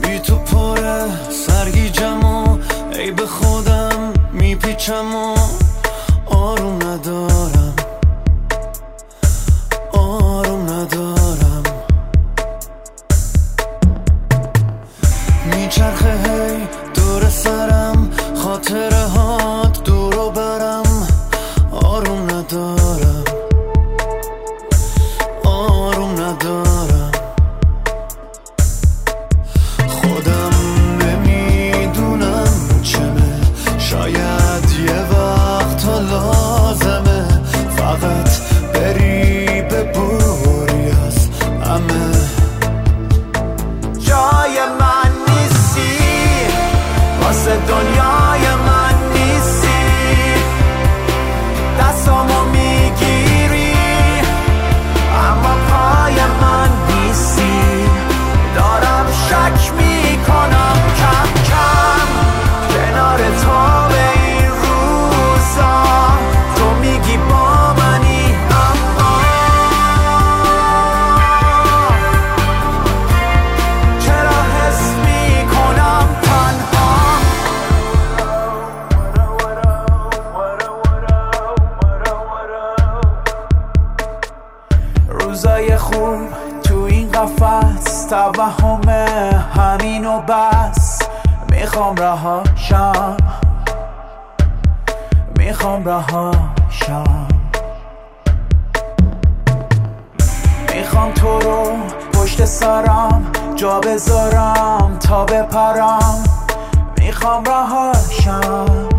بی تو پره سرگیجم و ای به خودم میپیچم و آروم ندارم، آروم ندارم. میچرخه هی دور سرم خاطره هات دورو برم، آروم ندارم، آروم ندارم. خودم نمیدونم چمه، شاید یه وقت تا لازمه فقط بری ببوری از همه. جای من نیستی واسه دنیای من نیستی، دستامو میگیری اما پای من نیستی. دارم شک میکنم کم کم کنار تو به این روزا، تو میگی با منی اما چرا حس میکنم تنها. روزای خوب تو این قفس توهمه همین و بس. میخوام رهاشم، میخوام رهاشم. میخوام تو رو پشت سرم جا بذارم تا بپرم. میخوام رهاشم،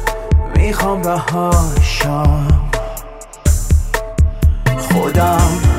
میخوام رهاشم. خودم